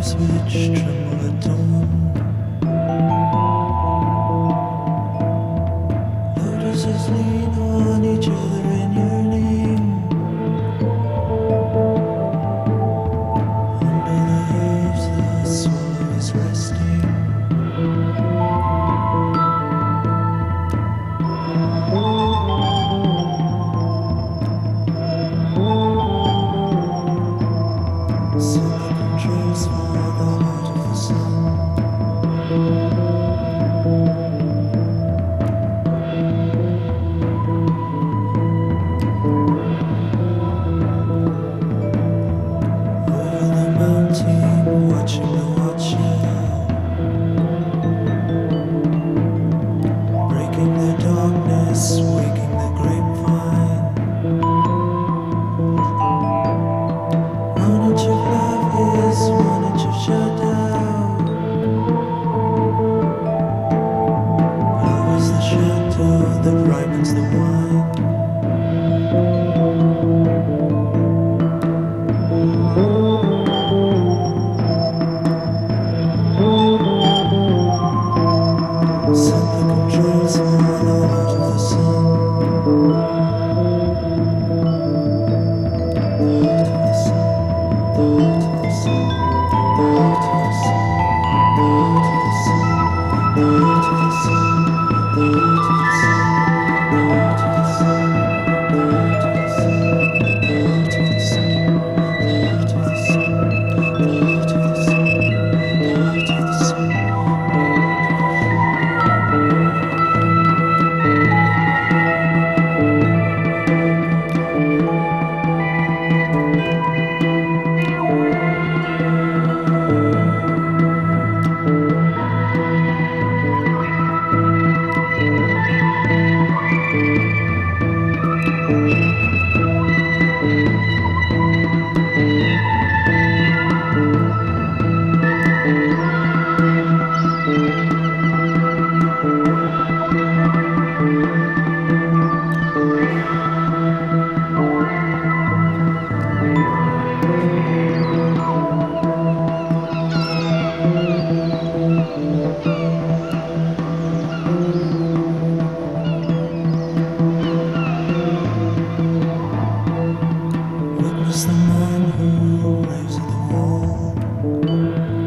which tremble at dawn. Lotuses lean on each other in yearning. Under the eaves, the swallow is resting. Set the controls for the heart of the sun. Over the mountain, watching the watcher, breaking the darkness, waking the grapevine. One inch of love is 1 inch of shadow. Love is the shadow that ripens the wine. Set the controls for the heart of the sun. The heart of the sun. The heart of the sun. The heart of the sun. The heart of the sun. The heart of the sun. The heart of the sun. The heart of the sun. The heart of the sun. The heart of the sun. The heart of the sun. The heart of the sun. The heart of the sun. Witness the man who raves at the wall.